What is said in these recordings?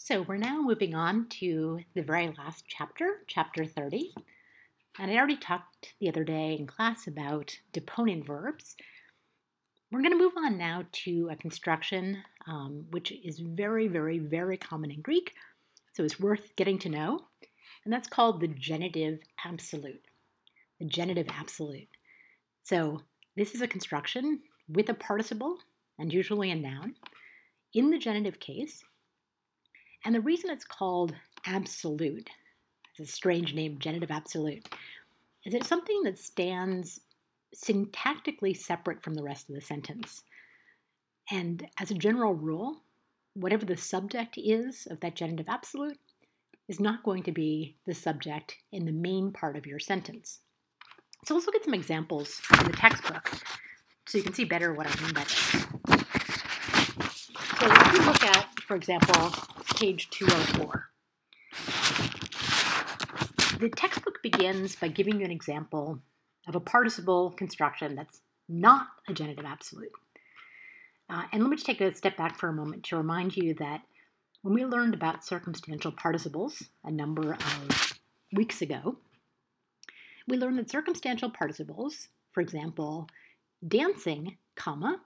So we're now moving on to the very last chapter, chapter 30. And I already talked the other day in class about deponent verbs. We're going to move on now to a construction which is very, very, very common in Greek. So it's worth getting to know. And that's called the genitive absolute. The genitive absolute. So this is a construction with a participle and usually a noun in the genitive case. And the reason it's called absolute, it's a strange name, genitive absolute, is it's something that stands syntactically separate from the rest of the sentence. And as a general rule, whatever the subject is of that genitive absolute is not going to be the subject in the main part of your sentence. So let's look at some examples in the textbook so you can see better what I mean by this. So if you look at, for example, page 204, the textbook begins by giving you an example of a participle construction that's not a genitive absolute. And let me just take a step back for a moment to remind you that when we learned about circumstantial participles a number of weeks ago, we learned that circumstantial participles, for example, dancing, comma,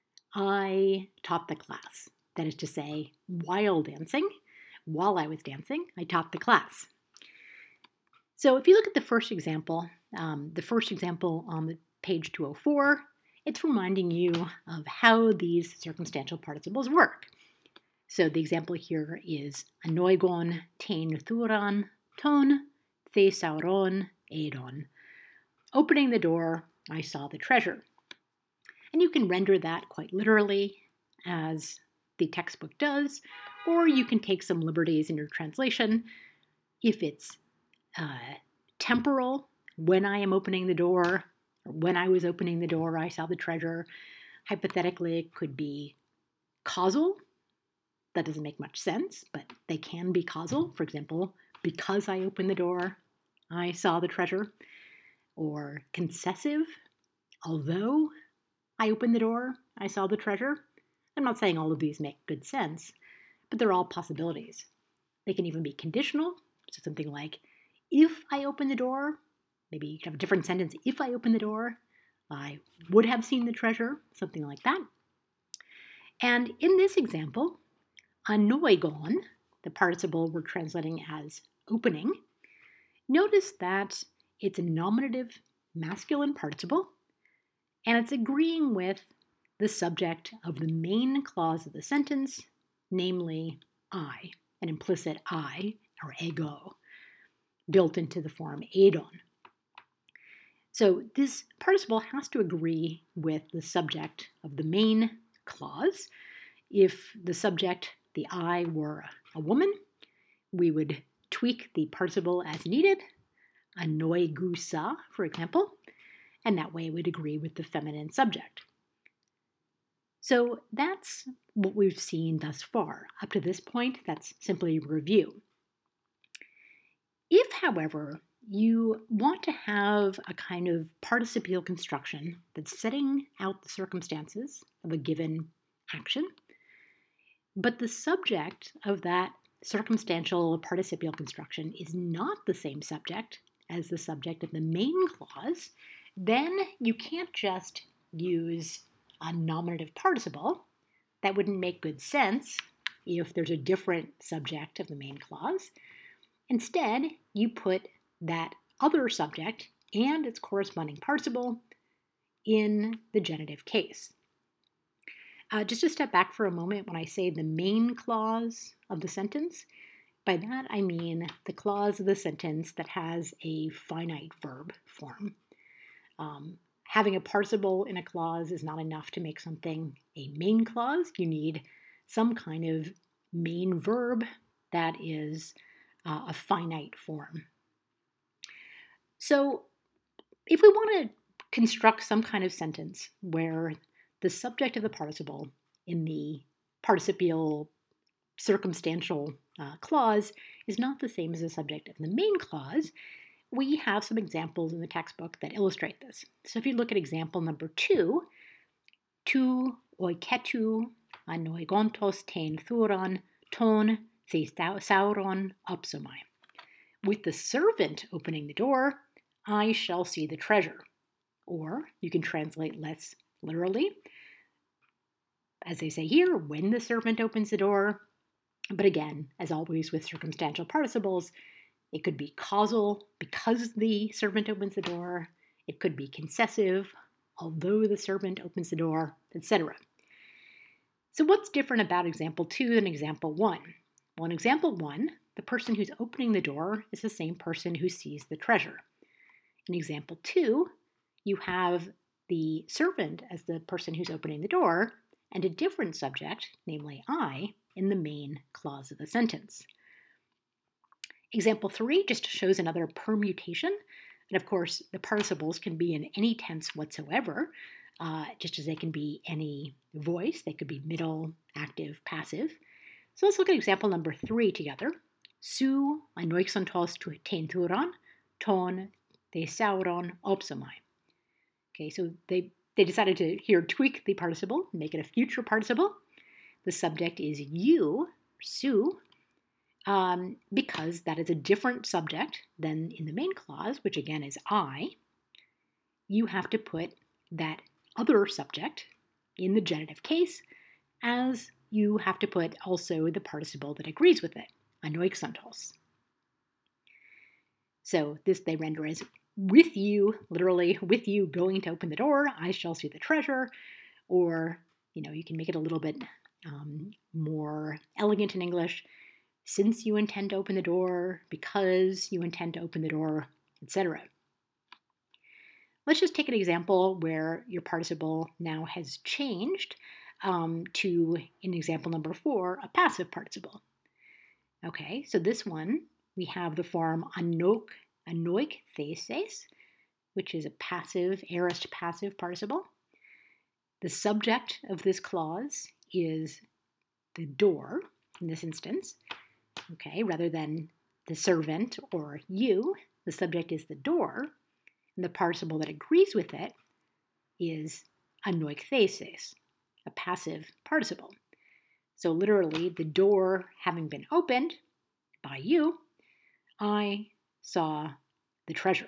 I taught the class. That is to say, while I was dancing, I taught the class. So if you look at the first example on the page 204, it's reminding you of how these circumstantial participles work. So the example here is anoigon tein thuran ton thesauron eidon. Opening the door, I saw the treasure. And you can render that quite literally, as the textbook does, or you can take some liberties in your translation. If it's temporal, when I am opening the door, or when I was opening the door, I saw the treasure. Hypothetically, it could be causal. That doesn't make much sense, but they can be causal. For example, because I opened the door, I saw the treasure. Or concessive, although I opened the door, I saw the treasure. I'm not saying all of these make good sense, but they're all possibilities. They can even be conditional, so something like, if I open the door, maybe you can have a different sentence, if I open the door, I would have seen the treasure, something like that. And in this example, anoigon, the participle we're translating as opening, notice that it's a nominative masculine participle, and it's agreeing with the subject of the main clause of the sentence, namely I, an implicit I, or ego, built into the form eidon. So this participle has to agree with the subject of the main clause. If the subject, the I, were a woman, we would tweak the participle as needed, anoigusa, for example, and that way it would agree with the feminine subject. So that's what we've seen thus far. Up to this point, that's simply review. If, however, you want to have a kind of participial construction that's setting out the circumstances of a given action, but the subject of that circumstantial participial construction is not the same subject as the subject of the main clause, then you can't just use a nominative participle. That wouldn't make good sense if there's a different subject of the main clause. Instead, you put that other subject and its corresponding participle in the genitive case. Just to step back for a moment, when I say the main clause of the sentence, by that I mean the clause of the sentence that has a finite verb form. Having a participle in a clause is not enough to make something a main clause. You need some kind of main verb that is a finite form. So if we want to construct some kind of sentence where the subject of the participle in the participial circumstantial clause is not the same as the subject of the main clause, we have some examples in the textbook that illustrate this. So if you look at example number 2, tu oiketu anoigontos tein thuran ton thesauron opsomai. With the servant opening the door, I shall see the treasure. Or you can translate less literally, as they say here, when the servant opens the door. But again, as always with circumstantial participles, it could be causal, because the servant opens the door. It could be concessive, although the servant opens the door, etc. So what's different about example 2 than example 1? Well, in example 1, the person who's opening the door is the same person who sees the treasure. In example 2, you have the servant as the person who's opening the door, and a different subject, namely I, in the main clause of the sentence. Example 3 just shows another permutation, and of course the participles can be in any tense whatsoever, just as they can be any voice. They could be middle, active, passive. So let's look at example number 3 together. Su anoixantos tenturon ton thesauron opsomai. Okay, so they decided to here tweak the participle, make it a future participle. The subject is you, su, because that is a different subject than in the main clause, which again is I. You have to put that other subject in the genitive case, as you have to put also the participle that agrees with it, anoixantos. So this they render as with you, literally with you going to open the door, I shall see the treasure. Or, you can make it a little bit more elegant in English, since you intend to open the door, because you intend to open the door, etc. Let's just take an example where your participle now has changed to, in example number 4, a passive participle. Okay, so this one, we have the form anoik theses, which is a passive, aorist passive participle. The subject of this clause is the door in this instance. Okay, rather than the servant or you, the subject is the door, and the participle that agrees with it is anoik theses, a passive participle. So literally, the door having been opened by you, I saw the treasure.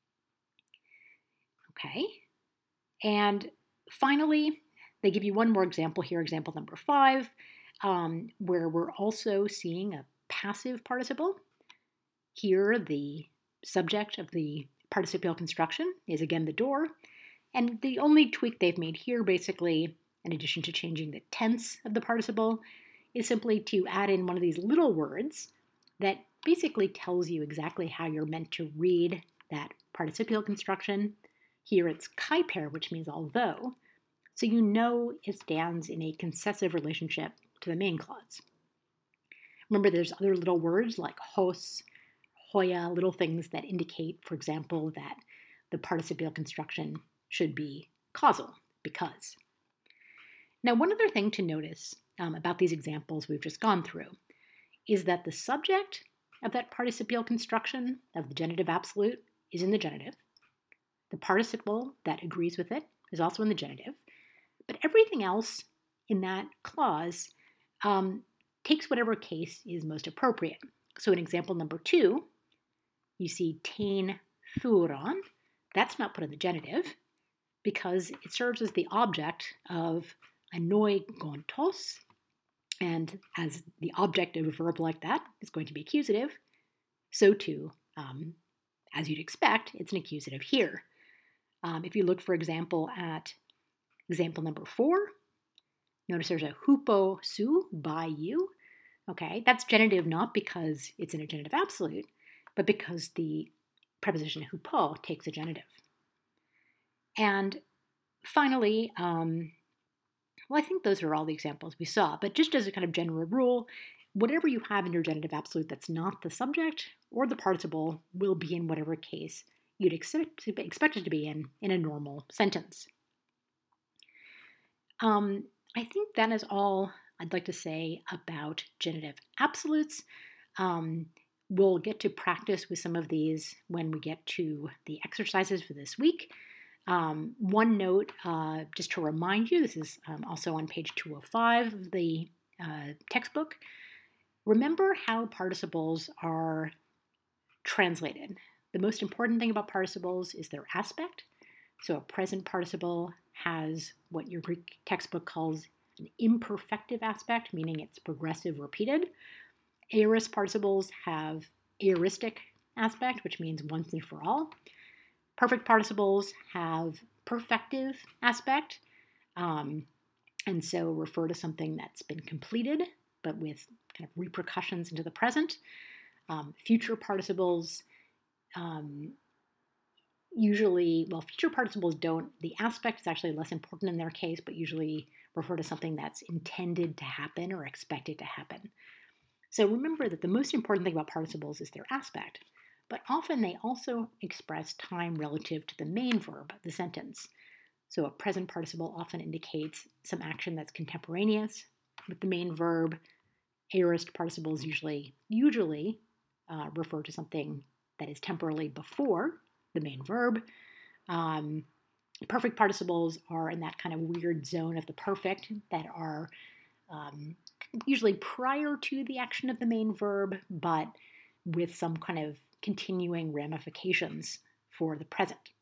Okay, and finally, they give you one more example here, example number 5, where we're also seeing a passive participle. Here, the subject of the participial construction is again the door, and the only tweak they've made here, basically, in addition to changing the tense of the participle, is simply to add in one of these little words that basically tells you exactly how you're meant to read that participial construction. Here it's kaiper, which means although, so you know it stands in a concessive relationship to the main clause. Remember, there's other little words like hos, hoya, little things that indicate, for example, that the participial construction should be causal, because. Now, one other thing to notice about these examples we've just gone through is that the subject of that participial construction of the genitive absolute is in the genitive. The participle that agrees with it is also in the genitive. But everything else in that clause takes whatever case is most appropriate. So in example number 2, you see tein thuron. That's not put in the genitive because it serves as the object of anoigontos. And as the object of a verb like that is going to be accusative, so too, as you'd expect, it's an accusative here. If you look, for example, at example number 4, notice there's a hupo su, by you. Okay, that's genitive not because it's in a genitive absolute, but because the preposition hupo takes a genitive. And finally, well, I think those are all the examples we saw, but just as a kind of general rule, whatever you have in your genitive absolute that's not the subject or the participle will be in whatever case you'd expect it to be in a normal sentence. I think that is all I'd like to say about genitive absolutes. We'll get to practice with some of these when we get to the exercises for this week. One note, just to remind you, this is also on page 205 of the textbook. Remember how participles are translated. The most important thing about participles is their aspect. So a present participle has what your Greek textbook calls an imperfective aspect, meaning it's progressive repeated. Aorist participles have aoristic aspect, which means once and for all. Perfect participles have perfective aspect, and so refer to something that's been completed, but with kind of repercussions into the present. Future participles future participles don't, the aspect is actually less important in their case, but usually refer to something that's intended to happen or expected to happen. So remember that the most important thing about participles is their aspect, but often they also express time relative to the main verb of the sentence. So a present participle often indicates some action that's contemporaneous with the main verb. Aorist participles usually refer to something that is temporally before the main verb. Perfect participles are in that kind of weird zone of the perfect that are usually prior to the action of the main verb, but with some kind of continuing ramifications for the present.